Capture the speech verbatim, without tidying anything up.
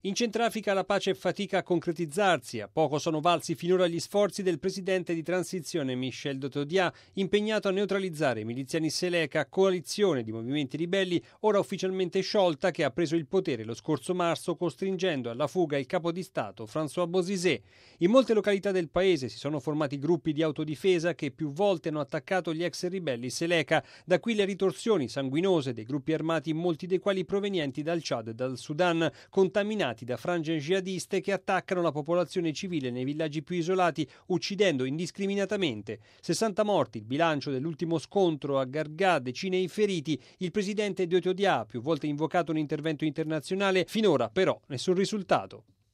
In Centrafrica la pace fatica a concretizzarsi, a poco sono valsi finora gli sforzi del presidente di transizione Michel Djotodia, impegnato a neutralizzare i miliziani Seleka, coalizione di movimenti ribelli ora ufficialmente sciolta che ha preso il potere lo scorso marzo costringendo alla fuga il capo di Stato François Bozizé. In molte località del paese si sono formati gruppi di autodifesa che più volte hanno attaccato gli ex ribelli Seleka, da qui le ritorsioni sanguinose dei gruppi armati, molti dei quali provenienti dal Chad e dal Sudan, contaminati da frange jihadiste che attaccano la popolazione civile nei villaggi più isolati, uccidendo indiscriminatamente. sessanta morti, il bilancio dell'ultimo scontro a Gargà, decine i feriti. Il presidente Djotodia ha più volte invocato un intervento internazionale, finora però nessun risultato.